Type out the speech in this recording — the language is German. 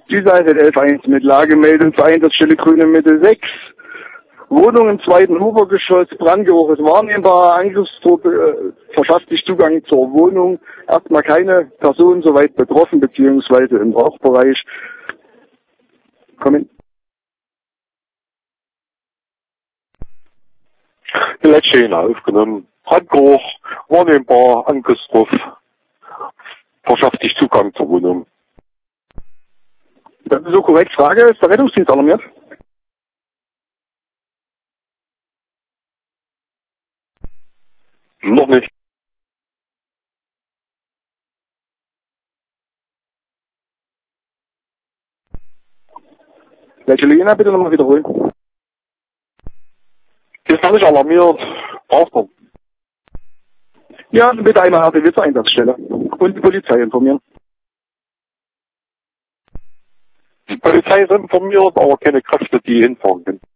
Südseite 11.1 mit Lagemeldung für Einsatzstelle Grüne Mitte 6. Wohnung im zweiten Obergeschoss, Brandgeruch ist wahrnehmbar, Angriffstruppe verschafft sich Zugang zur Wohnung. Erstmal keine Person soweit betroffen, beziehungsweise im Rauchbereich. Kommen. Die letzte Szene aufgenommen. Brandgeruch, wahrnehmbar, Angriffsdruck, verschafft sich Zugang zur Wohnung. Das ist so korrekt. Frage, ist der Rettungsdienst alarmiert? Noch nicht. Welche Linie bitte nochmal wiederholen? Ist noch nicht alarmiert. Braucht man. Ja, bitte einmal RTW zur Einsatzstelle und die Polizei informieren. Die Polizei ist informiert, aber keine Kräfte, die hinfahren können.